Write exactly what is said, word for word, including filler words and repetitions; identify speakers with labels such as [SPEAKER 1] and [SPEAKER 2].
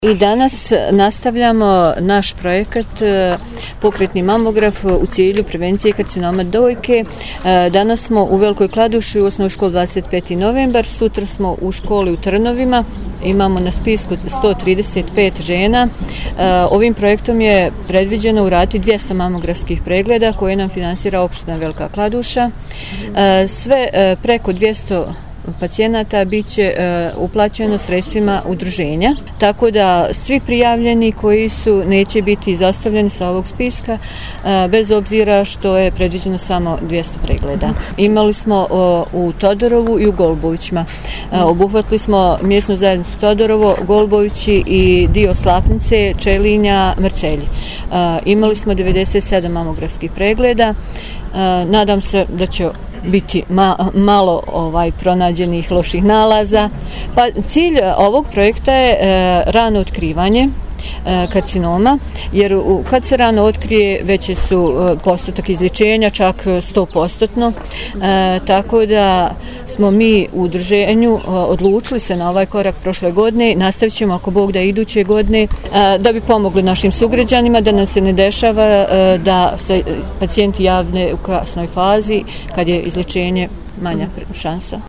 [SPEAKER 1] I danas nastavljamo naš projekat pokretni mamograf u cilju prevencije karcinoma dojke. Danas smo u Velikoj Kladuši u osnovnoj školi dvadeset peti novembar, sutra smo u školi u Trnovima, imamo na spisku sto trideset pet žena. Ovim projektom je predviđeno uraditi dvjesto mamografskih pregleda koje nam finansira opština Velika Kladuša. Sve preko dvjesto pacijenata bit će uh, uplaćeno sredstvima udruženja, tako da svi prijavljeni koji su neće biti izostavljeni sa ovog spiska, uh, bez obzira što je predviđeno samo dvjesto pregleda. Imali smo uh, u Todorovu i u Golubovićima. Uh, obuhvatili smo mjesnu zajednicu Todorovo, Golubovići i dio Slapnice, Čelinja, Mrcelji. Uh, imali smo devedeset sedam mamografskih pregleda. Uh, nadam se da će biti ma, malo ovaj pronađenih loših nalaza. Pa cilj ovog projekta je e, rano otkrivanje e, karcinoma, jer u, kad se rano otkrije veće su e, postotak izlječenja, čak sto posto. E, tako da smo mi u udruženju e, odlučili se na ovaj korak prošle godine, nastavit ćemo ako Bog da iduće godine, e, da bi pomogli našim sugrađanima, da nam se ne dešava e, da se pacijenti javne u kasnoj fazi kad je izlječenje manja šansa.